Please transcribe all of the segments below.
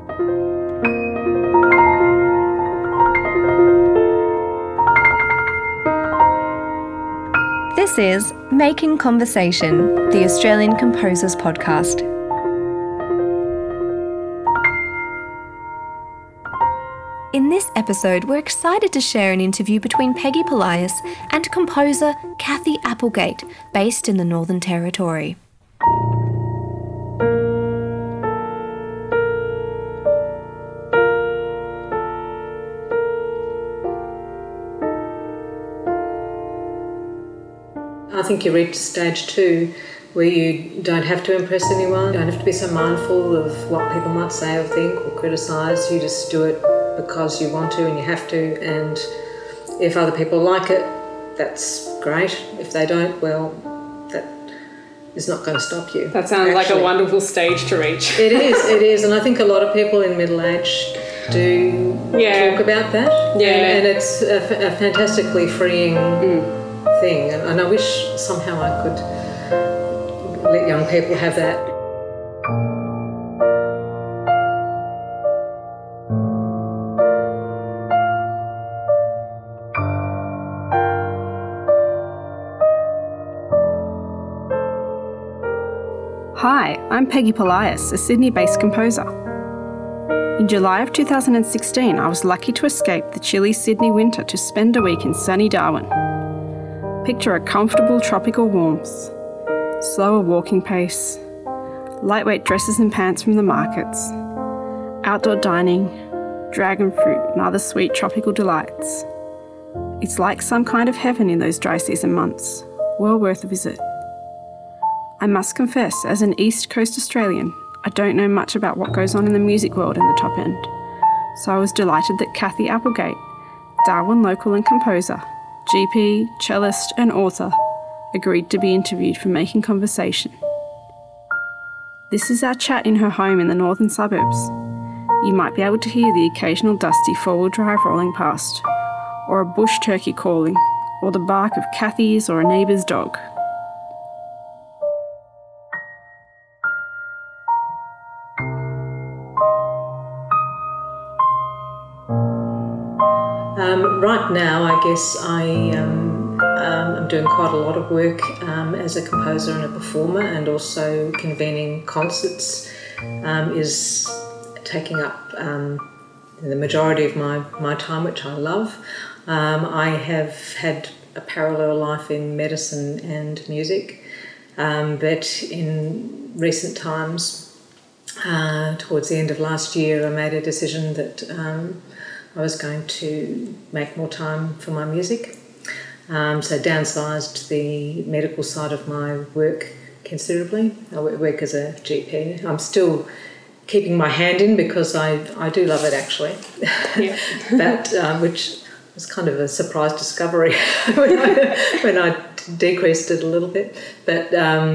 This is Making Conversation, the Australian Composers Podcast. In this episode, we're excited to share an interview between Peggy Polias and composer Cathy Applegate, based in the Northern Territory. I think you reach stage 2 where you don't have to impress anyone, you don't have to be so mindful of what people might say or think or criticise. You just do it because you want to and you have to, and if other people like it, that's great. If they don't, well, that is not going to stop you. That sounds like a wonderful stage to reach. It is, and I think a lot of people in middle age do talk about that, and it's a fantastically freeing thing, and I wish somehow I could let young people have that. Hi, I'm Peggy Polias, a Sydney-based composer. In July of 2016, I was lucky to escape the chilly Sydney winter to spend a week in sunny Darwin. Picture a comfortable tropical warmth, slower walking pace, lightweight dresses and pants from the markets, outdoor dining, dragon fruit and other sweet tropical delights. It's like some kind of heaven in those dry season months, well worth a visit. I must confess, as an East Coast Australian, I don't know much about what goes on in the music world in the top end, so I was delighted that Cathy Applegate, Darwin local and composer, GP, cellist and author, agreed to be interviewed for Making Conversation. This is our chat in her home in the northern suburbs. You might be able to hear the occasional dusty four-wheel drive rolling past, or a bush turkey calling, or the bark of Cathy's or a neighbour's dog. Right now, I guess I'm doing quite a lot of work as a composer and a performer, and also convening concerts is taking up the majority of my time, which I love. I have had a parallel life in medicine and music, but in recent times, towards the end of last year, I made a decision that I was going to make more time for my music, so downsized the medical side of my work considerably. I work as a GP. I'm still keeping my hand in because I do love it actually, which was kind of a surprise discovery when I decreased it a little bit. But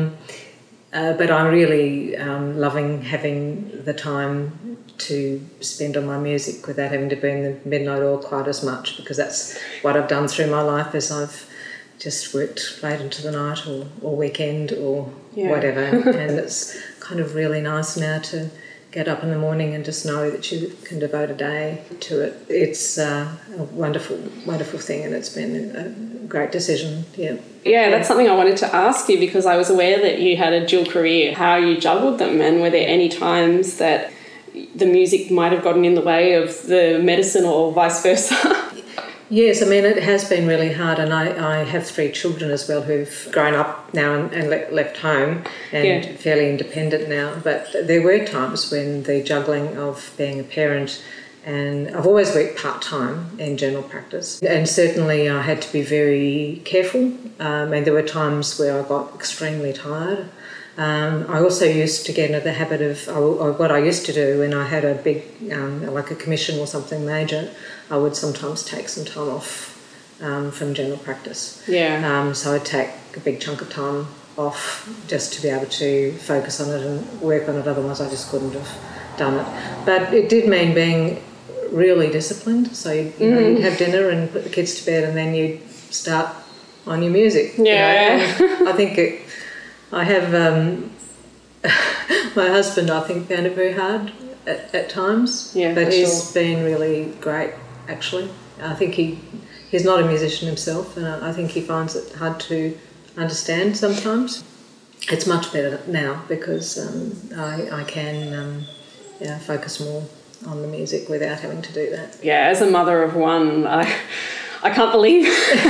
I'm really loving having the time to spend on my music without having to burn the midnight oil quite as much, because that's what I've done through my life, as I've just worked late into the night or weekend or whatever, and it's kind of really nice now to get up in the morning and just know that you can devote a day to it. It's a wonderful, wonderful thing, and it's been a great decision, Yeah, that's something I wanted to ask you, because I was aware that you had a dual career, how you juggled them, and were there any times that the music might have gotten in the way of the medicine or vice versa? Yes, I mean, it has been really hard, and I have 3 children as well who've grown up now and left home and fairly independent now. But there were times when the juggling of being a parent, and I've always worked part-time in general practice, and certainly I had to be very careful, and there were times where I got extremely tired. I also used to get into the habit of what I used to do when I had a big, like a commission or something major, I would sometimes take some time off from general practice. So I'd take a big chunk of time off just to be able to focus on it and work on it, otherwise I just couldn't have done it. But it did mean being really disciplined, so you'd have dinner and put the kids to bed, and then you'd start on your music. I think I have my husband, I think, found it very hard at times. Yeah, but for he's been really great, actually. I think he's not a musician himself, and I think he finds it hard to understand sometimes. It's much better now because I can focus more on the music without having to do that. Yeah, as a mother of one, I can't believe,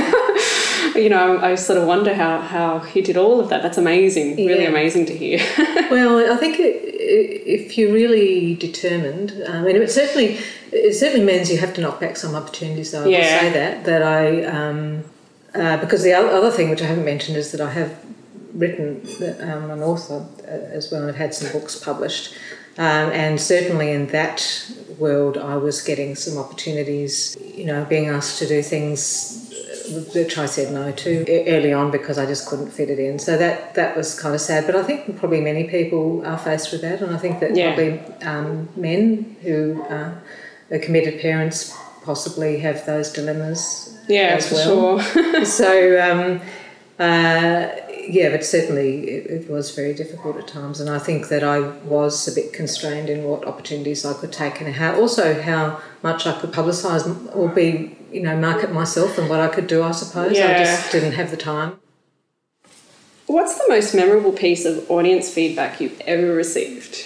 I sort of wonder how he did all of that. That's amazing, really amazing to hear. Well, I think if you're really determined, it certainly means you have to knock back some opportunities, though. I will say that I, because the other thing which I haven't mentioned is that I have written, I'm an author as well, and I've had some books published. And certainly in that world, I was getting some opportunities, being asked to do things which I said no to early on because I just couldn't fit it in. So that was kind of sad. But I think probably many people are faced with that, and I think that probably men who are committed parents possibly have those dilemmas as well. For sure. So, but certainly it was very difficult at times, and I think that I was a bit constrained in what opportunities I could take and how much I could publicise or be, market myself and what I could do, I suppose. Yeah. I just didn't have the time. What's the most memorable piece of audience feedback you've ever received?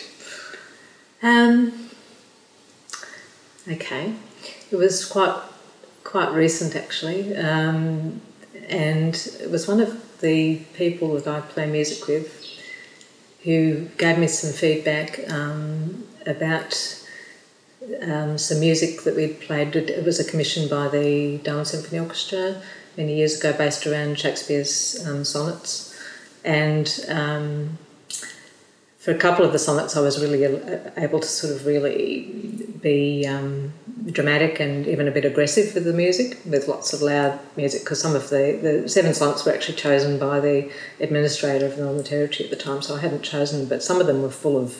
Okay. It was quite recent, actually, and it was one of the people that I play music with who gave me some feedback about some music that we'd played. It was a commission by the Darwin Symphony Orchestra many years ago, based around Shakespeare's sonnets, and for a couple of the sonnets I was really able to sort of really be dramatic and even a bit aggressive with the music, with lots of loud music, because some of the 7 sonnets were actually chosen by the administrator of the Northern Territory at the time, so I hadn't chosen them, but some of them were full of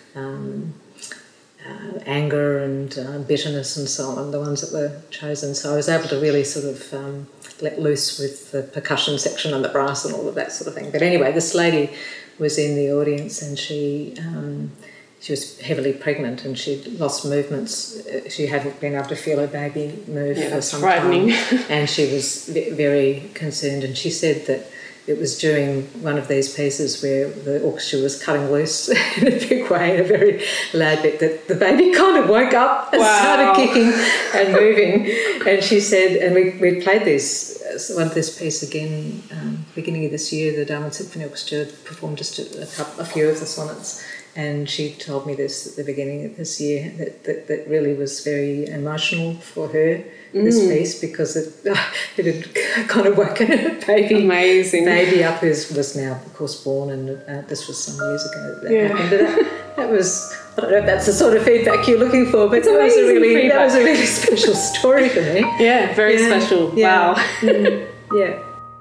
anger and bitterness and so on, the ones that were chosen. So I was able to really sort of let loose with the percussion section and the brass and all of that sort of thing. But anyway, this lady was in the audience, and she was heavily pregnant and she'd lost movements. She hadn't been able to feel her baby move for some time. And she was very concerned, and she said that it was during one of these pieces where the orchestra was cutting loose in a big way, in a very loud bit, that the baby kind of woke up and started kicking and moving. And she said, and we played this piece again beginning of this year. The Darwin Symphony Orchestra performed just a few of the sonnets, and she told me this at the beginning of this year, that really was very emotional for her, this piece, because it had kind of woken her baby up, who was now, of course, born, and this was some years ago that happened. But that was, I don't know if that's the sort of feedback you're looking for, but that was a really special story for me. Yeah, very special. Yeah. Wow. Yeah.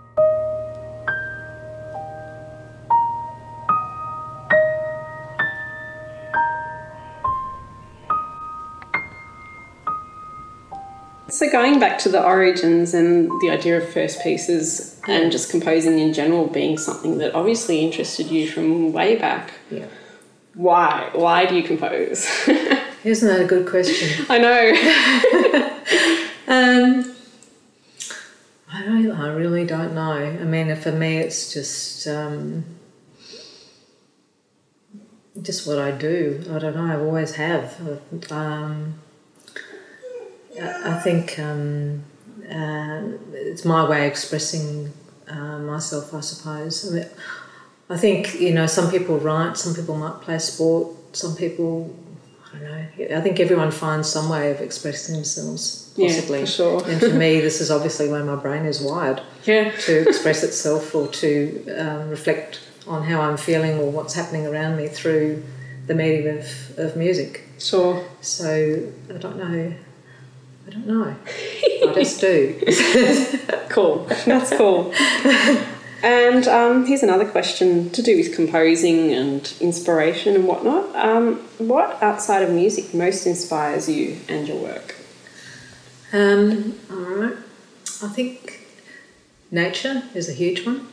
So going back to the origins and the idea of first pieces and just composing in general being something that obviously interested you from way back. Yeah. Why? Why do you compose? Isn't that a good question? I know. I really don't know. I mean, for me, it's just what I do. I don't know. I always have. I think it's my way of expressing myself, I suppose. I mean, I think, some people write, some people might play sport, some people, I don't know. I think everyone finds some way of expressing themselves, possibly. Yeah, for sure. And for me, this is obviously where my brain is wired to express itself or to reflect on how I'm feeling or what's happening around me through the medium of music. Sure. So, I don't know. I just do. Cool. That's cool. And here's another question to do with composing and inspiration and whatnot. What outside of music most inspires you and your work? All right. I think nature is a huge one.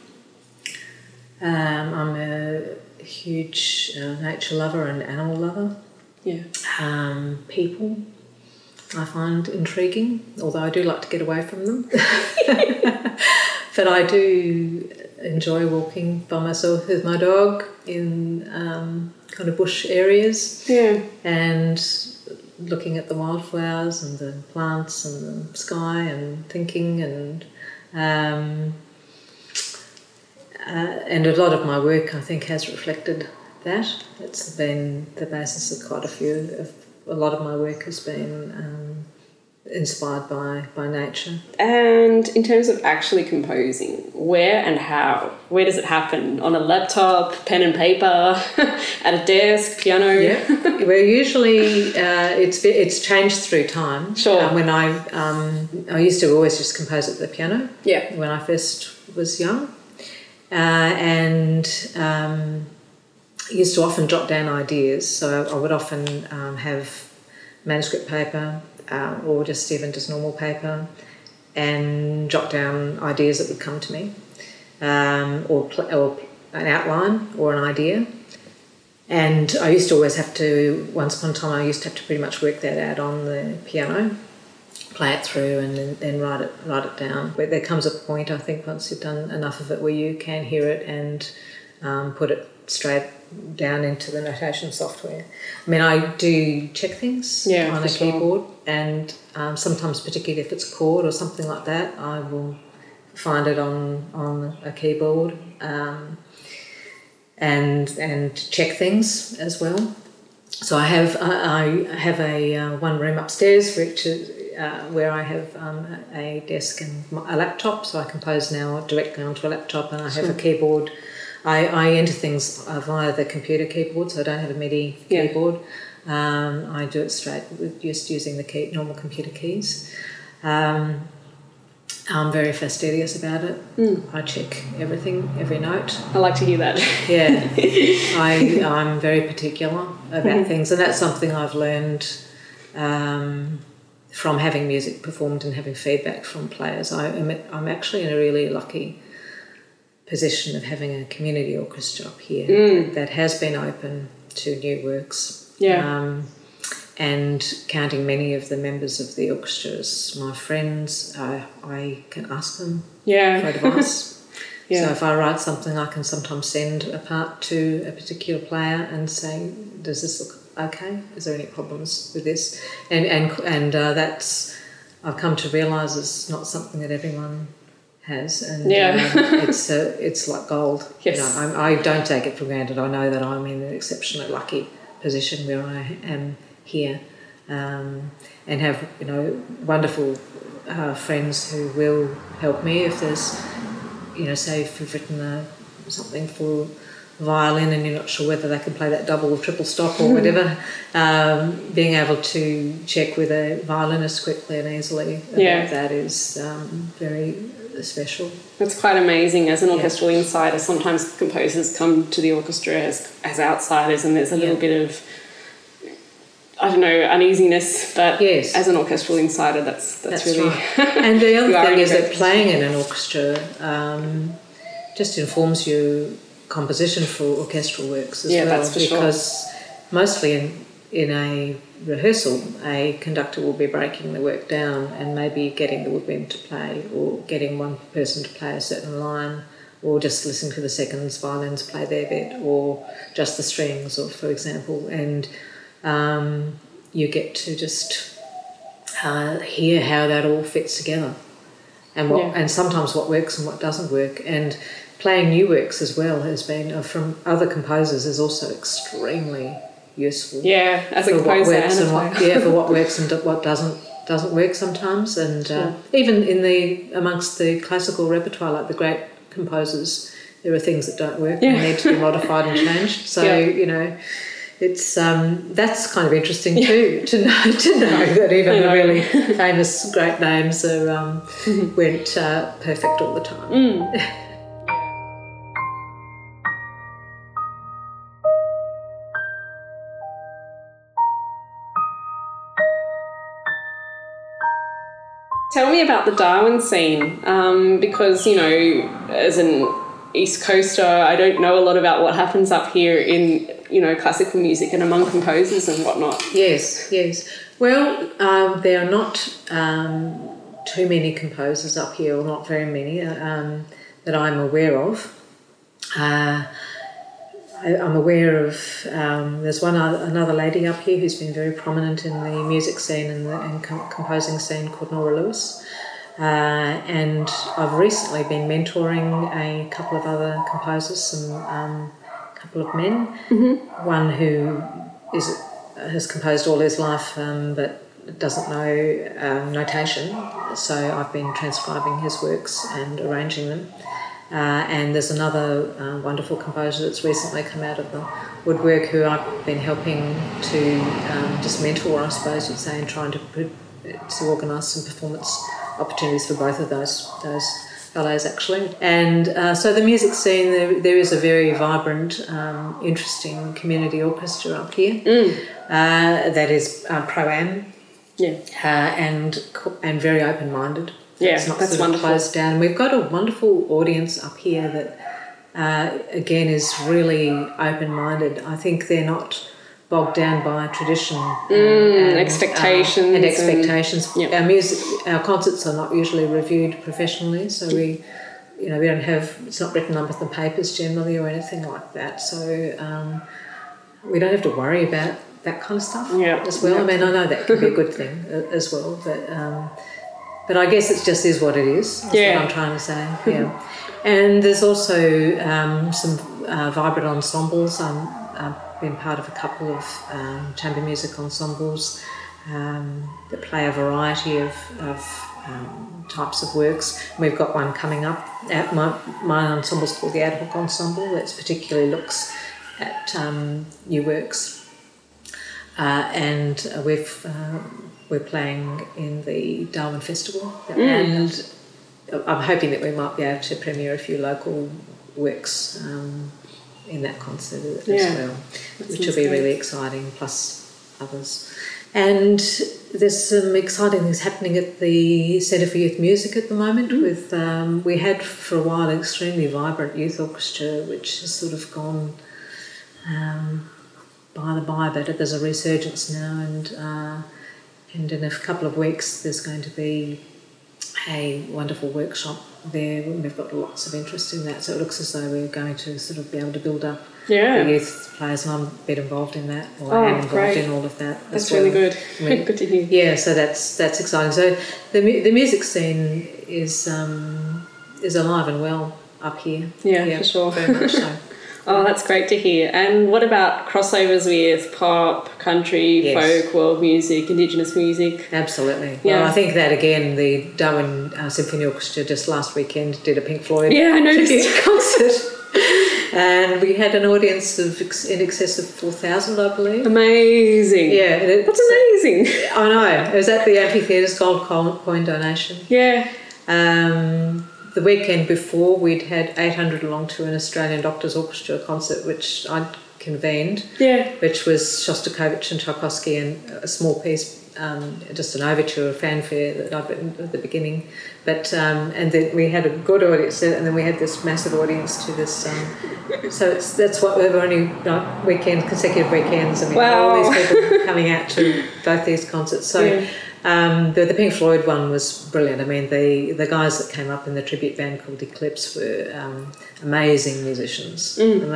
I'm a huge nature lover and animal lover. Yeah. People I find intriguing, although I do like to get away from them. But I do enjoy walking by myself with my dog in kind of bush areas. Yeah. And looking at the wildflowers and the plants and the sky and thinking and a lot of my work I think has reflected that. It's been the basis of quite a lot of my work has been inspired by nature. And in terms of actually composing, where and how? Where does it happen? On a laptop, pen and paper, at a desk, piano? Yeah, well, usually it's changed through time. Sure. When I used to always just compose at the piano. Yeah. When I first was young, and used to often jot down ideas. So I would often have manuscript paper. Or just normal paper, and jot down ideas that would come to me, or an outline or an idea. And I used to always have to, once upon a time, I used to have to pretty much work that out on the piano, play it through, and then write it down. But there comes a point, I think, once you've done enough of it, where you can hear it and put it straight down into the notation software. I mean, I do check things on a keyboard, and sometimes, particularly if it's a chord or something like that, I will find it on a keyboard and check things as well. So I have a one room upstairs, which is where I have a desk and a laptop. So I compose now directly onto a laptop, and I have a keyboard. I enter things via the computer keyboard, so I don't have a MIDI keyboard. I do it straight with just using the normal computer keys. I'm very fastidious about it. I check everything, every note. I like to hear that. Yeah. I'm very particular about things, and that's something I've learned from having music performed and having feedback from players. I'm actually in a really lucky position of having a community orchestra up here that has been open to new works. Yeah. And counting many of the members of the orchestra as my friends, I can ask them for advice. So if I write something, I can sometimes send a part to a particular player and say, does this look okay? Is there any problems with this? And that's, I've come to realise, is not something that everyone has, and it's like gold. Yes. You know, I don't take it for granted. I know that I'm in an exceptionally lucky position where I am here, and have wonderful friends who will help me if there's say if you've written something for violin and you're not sure whether they can play that double or triple stop or whatever, being able to check with a violinist quickly and easily about that is very special. That's quite amazing. As an orchestral insider, sometimes composers come to the orchestra as outsiders, and there's a little bit of, I don't know, uneasiness, but as an orchestral insider, that's really right. And the other thing is that playing in an orchestra just informs you composition for orchestral works as well. That's for because mostly in a rehearsal, a conductor will be breaking the work down and maybe getting the woodwind to play, or getting one person to play a certain line, or just listening to the seconds violins play their bit, or just the strings, or for example, and you get to just hear how that all fits together, and and sometimes what works and what doesn't work. And playing new works as well has been from other composers is also extremely useful. Yeah, as a composer for what works and what doesn't work sometimes. And even amongst the classical repertoire, like the great composers, there are things that don't work and need to be modified and changed. So it's that's kind of interesting too, to know that even the really famous great names weren't perfect all the time. Tell me about the Darwin scene, because, as an East Coaster, I don't know a lot about what happens up here in classical music and among composers and whatnot? Yes. Well, there are not too many composers up here, or not very many, that I'm aware of. I'm aware of, there's another lady up here who's been very prominent in the music scene and composing scene called Nora Lewis. And I've recently been mentoring a couple of other composers, a couple of men. Mm-hmm. One who has composed all his life but doesn't know notation, so I've been transcribing his works and arranging them. And there's another wonderful composer that's recently come out of the woodwork who I've been helping to just mentor, I suppose you'd say, and trying to organise some performance opportunities for both of those fellows, actually. And so the music scene, there is a very vibrant, interesting community orchestra up here that is pro-am and very open-minded. Yeah, it's not that's sort of wonderful. Closed down. We've got a wonderful audience up here that, again, is really open-minded. I think they're not bogged down by tradition and expectations. Our concerts are not usually reviewed professionally, so we don't have, it's not written up in the papers generally or anything like that. So we don't have to worry about that kind of stuff as well. I mean, I know that can be a good thing as well, but I guess it just is what it is. That's what I'm trying to say. Yeah, and there's also some vibrant ensembles. I've been part of a couple of chamber music ensembles that play a variety of types of works. We've got one coming up. My ensemble's called the Ad Hoc Ensemble. That particularly looks at new works, and we're playing in the Darwin Festival, and I'm hoping that we might be able to premiere a few local works in that concert as well, which will be really exciting, plus others. And there's some exciting things happening at the Centre for Youth Music at the moment. With we had for a while an extremely vibrant youth orchestra, which has sort of gone by the by, but there's a resurgence now, and in a couple of weeks there's going to be a wonderful workshop there. We've got lots of interest in that, so it looks as though we're going to sort of be able to build up the youth players, and I'm a bit involved in that, or I am involved in all of that. That's really good. I mean, good to hear. Yeah, so that's exciting. So the music scene is alive and well up here. Yeah, for sure. Very much so. Oh, that's great to hear. And what about crossovers with pop, country, folk, world music, Indigenous music? Absolutely. Yeah. Well, I think that, again, the Darwin Symphony Orchestra just last weekend did a Pink Floyd I noticed. concert. And we had an audience of in excess of 4,000, I believe. Amazing. Yeah. That's amazing. I know. It was at the Amphitheatre's Gold Coin donation. Yeah. The weekend before, we'd had 800 along to an Australian Doctors Orchestra concert, which I'd convened, which was Shostakovich and Tchaikovsky, and a small piece, just an overture, a fanfare that I'd written at the beginning. But and then we had a good audience, and then we had this massive audience to this. So that's what we were only consecutive weekends. I mean, all these people coming out to both these concerts. So. The Pink Floyd one was brilliant. I mean, the guys that came up in the tribute band called Eclipse were amazing musicians,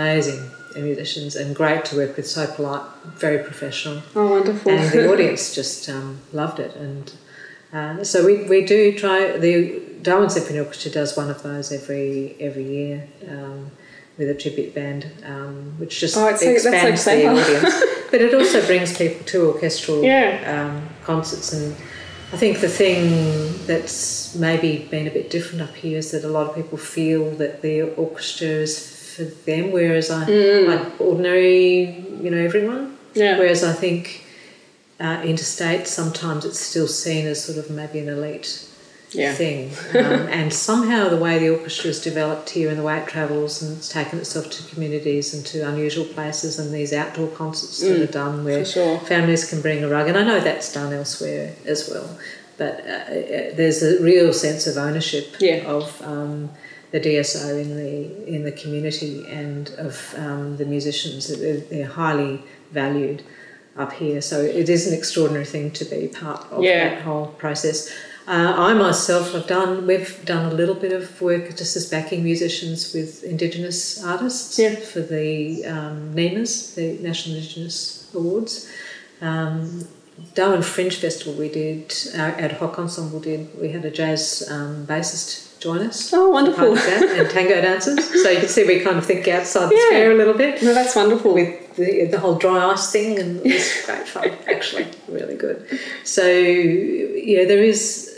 and great to work with, so polite, very professional. Oh, wonderful. And the audience just loved it. And so we do try, the Darwin Symphony Orchestra does one of those every year with a tribute band, which just expands the audience. But it also brings people to orchestral concerts, and I think the thing that's maybe been a bit different up here is that a lot of people feel that the orchestra is for them, whereas like ordinary, everyone. Yeah. Whereas I think interstate, sometimes it's still seen as sort of maybe an elite thing. And somehow the way the orchestra is developed here and the way it travels and it's taken itself to communities and to unusual places, and these outdoor concerts that are done where families can bring a rug, and I know that's done elsewhere as well, but there's a real sense of ownership of the DSO in the community and of the musicians. They're highly valued up here, so it is an extraordinary thing to be part of that whole process. I myself we've done a little bit of work just as backing musicians with Indigenous artists for the NIMAs, the National Indigenous Awards. Darwin Fringe Festival we did, our ad hoc ensemble did, we had a jazz bassist join us. Oh, wonderful. And tango dancers. So you can see we kind of think outside the square a little bit. No, that's wonderful. With the whole dry ice thing, and it was great fun, actually, really good. So, there is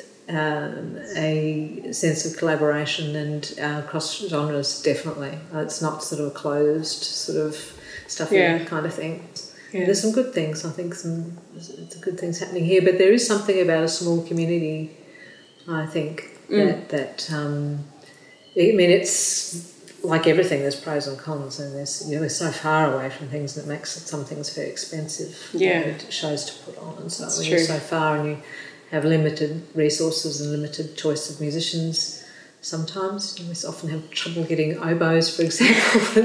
a sense of collaboration and cross genres, definitely. It's not sort of a closed sort of stuffy kind of thing. Yeah. There's some good things, I think, some good things happening here, but there is something about a small community, I think, that it's like everything, there's pros and cons, and we're so far away from things that makes some things very expensive. Shows to put on, and so that's when true. You're so far and you have limited resources and limited choice of musicians. Sometimes we often have trouble getting oboes, for example.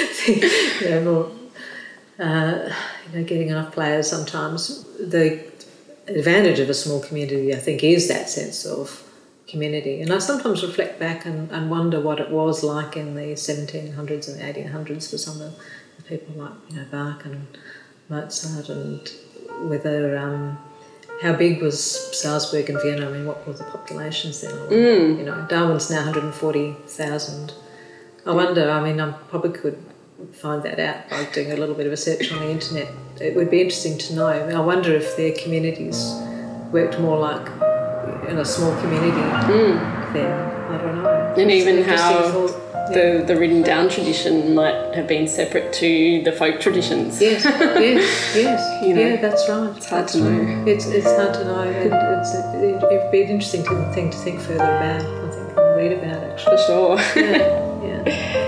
Getting enough players sometimes. The advantage of a small community, I think, is that sense of community. And I sometimes reflect back and wonder what it was like in the 1700s and 1800s for some of the people like Bach and Mozart, and whether how big was Salzburg and Vienna? I mean, what were the populations then? Darwin's now 140,000. I wonder. I mean, I probably could find that out by doing a little bit of a search on the internet. It would be interesting to know. I wonder if their communities worked more like in a small community then. I don't know. And even how the written down tradition might have been separate to the folk traditions. Yes. Yeah, that's right. It's hard to know. It's hard to know, and it'd be an interesting thing to think further about, I think, and read about, actually. For sure. Yeah.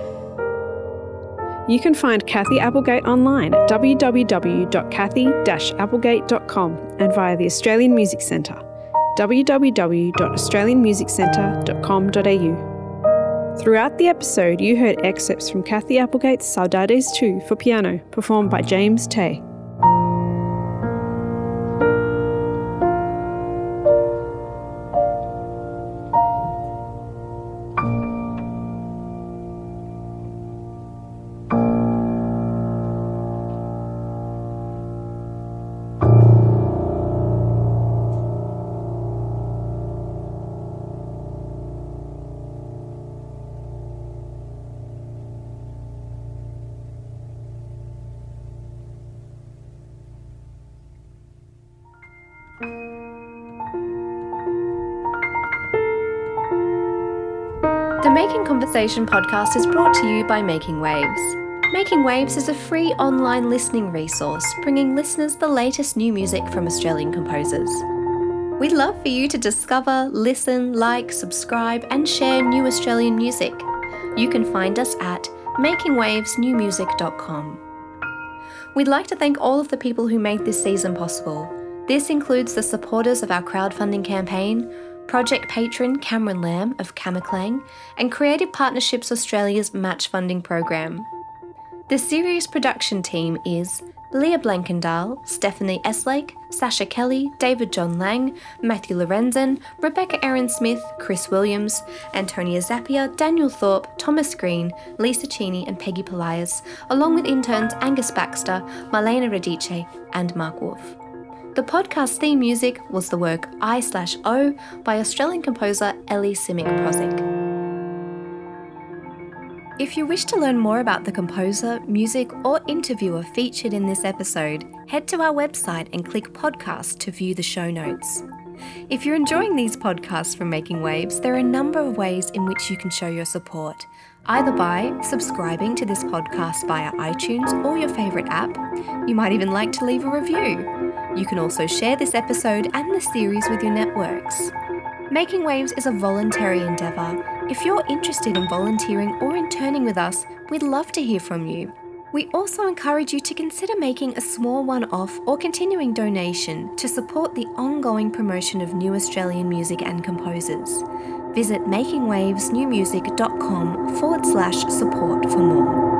You can find Cathy Applegate online at www.cathy-applegate.com and via the Australian Music Centre, www.australianmusiccentre.com.au. Throughout the episode, you heard excerpts from Cathy Applegate's Saudades 2 for piano, performed by James Tay. The Making Conversation podcast is brought to you by Making Waves. Making Waves is a free online listening resource bringing listeners the latest new music from Australian composers. We'd love for you to discover, listen, like, subscribe and share new Australian music. You can find us at makingwavesnewmusic.com. We'd like to thank all of the people who made this season possible. This includes the supporters of our crowdfunding campaign, project patron Cameron Lamb of Camaclang, and Creative Partnerships Australia's match funding program. The series production team is Leah Blankendahl, Stephanie Eslake, Sasha Kelly, David John Lang, Matthew Lorenzen, Rebecca Aaron Smith, Chris Williams, Antonia Zappia, Daniel Thorpe, Thomas Green, Lisa Cheney and Peggy Polias, along with interns Angus Baxter, Marlena Radice and Mark Wolf. The podcast theme music was the work I/O by Australian composer Ellie Simic-Prozic. If you wish to learn more about the composer, music or interviewer featured in this episode, head to our website and click podcast to view the show notes. If you're enjoying these podcasts from Making Waves, there are a number of ways in which you can show your support, either by subscribing to this podcast via iTunes or your favourite app. You might even like to leave a review. You can also share this episode and the series with your networks. Making Waves is a voluntary endeavour. If you're interested in volunteering or interning with us, we'd love to hear from you. We also encourage you to consider making a small one-off or continuing donation to support the ongoing promotion of new Australian music and composers. Visit makingwavesnewmusic.com/support for more.